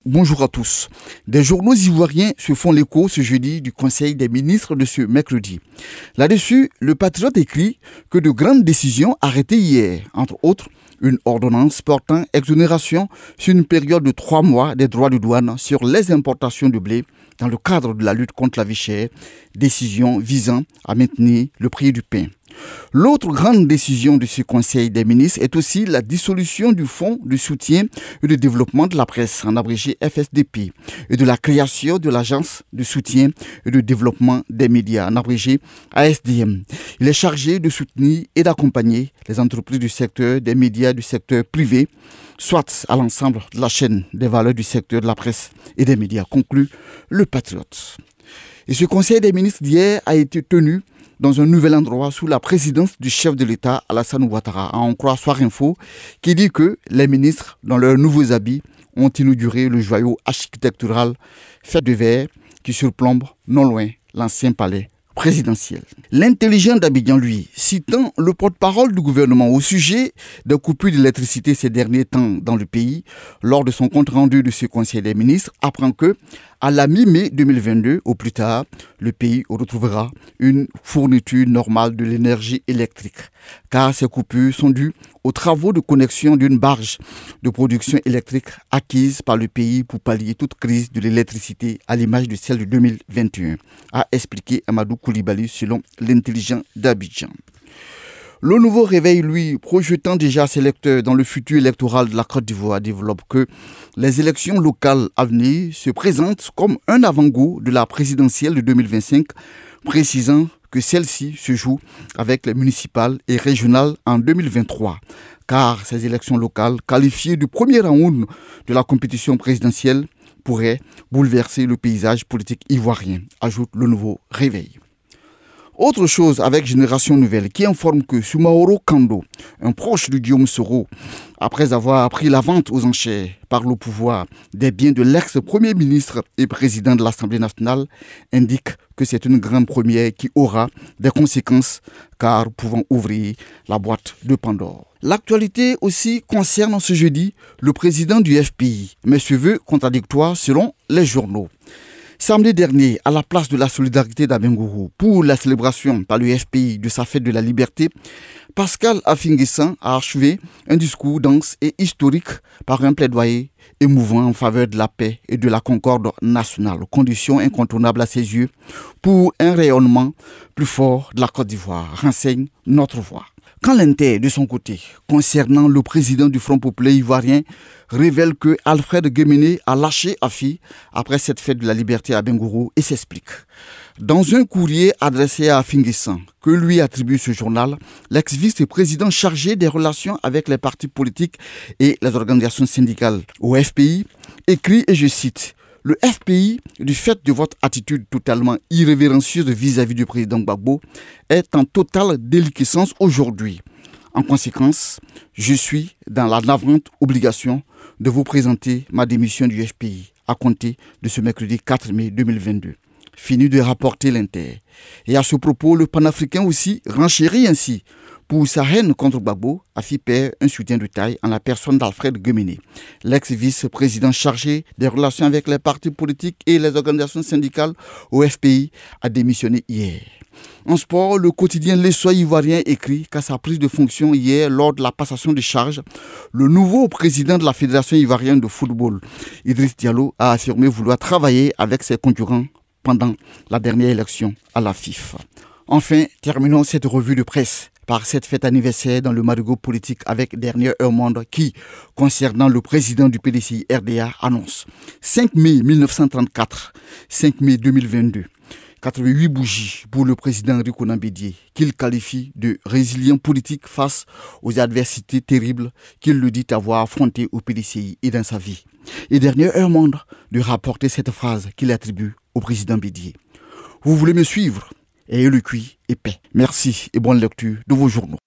Bonjour à tous. Des journaux ivoiriens se font l'écho ce jeudi du Conseil des ministres de ce mercredi. Là-dessus, le Patriote écrit que de grandes décisions arrêtées hier, entre autres une ordonnance portant exonération sur une période de 3 mois des droits de douane sur les importations de blé dans le cadre de la lutte contre la vie chère, décision visant à maintenir le prix du pain. L'autre grande décision de ce Conseil des ministres est aussi la dissolution du Fonds de soutien et de développement de la presse, en abrégé FSDP, et de la création de l'Agence de soutien et de développement des médias, en abrégé ASDM. Il est chargé de soutenir et d'accompagner les entreprises du secteur des médias du secteur privé, soit à l'ensemble de la chaîne des valeurs du secteur de la presse et des médias, conclut le Patriote. Et ce Conseil des ministres d'hier a été tenu dans un nouvel endroit sous la présidence du chef de l'État, Alassane Ouattara, à en croire Soir Info, qui dit que les ministres, dans leurs nouveaux habits, ont inauguré le joyau architectural fait de verre qui surplombe non loin l'ancien palais présidentiel. L'intelligent d'Abidjan, lui, citant le porte-parole du gouvernement au sujet des coupures d'électricité ces derniers temps dans le pays, lors de son compte-rendu de ce Conseil des ministres, apprend que, à la mi-mai 2022, au plus tard, le pays retrouvera une fourniture normale de l'énergie électrique, car ces coupures sont dues aux travaux de connexion d'une barge de production électrique acquise par le pays pour pallier toute crise de l'électricité à l'image de celle de 2021, a expliqué Amadou Koulibaly selon l'intelligent d'Abidjan. Le nouveau réveil, lui, projetant déjà ses lecteurs dans le futur électoral de la Côte d'Ivoire, développe que les élections locales à venir se présentent comme un avant-goût de la présidentielle de 2025, précisant que celle-ci se joue avec les municipales et régionales en 2023. Car ces élections locales, qualifiées du premier round de la compétition présidentielle, pourraient bouleverser le paysage politique ivoirien, ajoute le nouveau réveil. Autre chose avec Génération Nouvelle qui informe que Soumaoro Kando, un proche de Guillaume Soro, après avoir pris la vente aux enchères par le pouvoir des biens de l'ex-premier ministre et président de l'Assemblée nationale, indique que c'est une grande première qui aura des conséquences car pouvant ouvrir la boîte de Pandore. L'actualité aussi concerne ce jeudi le président du FPI, mais se veut contradictoire selon les journaux. Samedi dernier, à la place de la solidarité d'Abengourou, pour la célébration par le FPI de sa fête de la liberté, Pascal Affi-N'Guessan a achevé un discours dense et historique par un plaidoyer émouvant en faveur de la paix et de la concorde nationale, condition incontournable à ses yeux pour un rayonnement plus fort de la Côte d'Ivoire, renseigne notre voix. Quand l'Inter, de son côté, concernant le président du Front populaire ivoirien, révèle que Alfred Guéméné a lâché Affi après cette fête de la liberté à Bengourou et s'explique. Dans un courrier adressé à Affi-N'Guessan, que lui attribue ce journal, l'ex-vice-président chargé des relations avec les partis politiques et les organisations syndicales au FPI écrit, et je cite, « Le FPI, du fait de votre attitude totalement irrévérencieuse vis-à-vis du président Gbagbo, est en totale déliquescence aujourd'hui. En conséquence, je suis dans la navrante obligation de vous présenter ma démission du FPI à compter de ce mercredi 4 mai 2022. » Fini de rapporter l'Inter. Et à ce propos, le panafricain aussi renchérit ainsi. Pour sa haine contre Gbagbo, Affi perd un soutien de taille en la personne d'Alfred Guéméné, l'ex-vice-président chargé des relations avec les partis politiques et les organisations syndicales au FPI, a démissionné hier. En sport, le quotidien L'Essoir ivoirien écrit qu'à sa prise de fonction hier lors de la passation de charges, le nouveau président de la Fédération ivoirienne de football, Idriss Diallo, a affirmé vouloir travailler avec ses concurrents pendant la dernière élection à la FIFA. Enfin, terminons cette revue de presse par cette fête anniversaire dans le marigot politique avec Dernière Heure Monde qui, concernant le président du PDCI RDA, annonce 5 mai 1934, 5 mai 2022, 88 bougies pour le président Rikonan Bédié, qu'il qualifie de résilient politique face aux adversités terribles qu'il le dit avoir affrontées au PDCI et dans sa vie. Et Dernière Heure Monde de rapporter cette phrase qu'il attribue au président Bédié. Vous voulez me suivre? Ayez le cuit et paix. Merci et bonne lecture de vos journaux.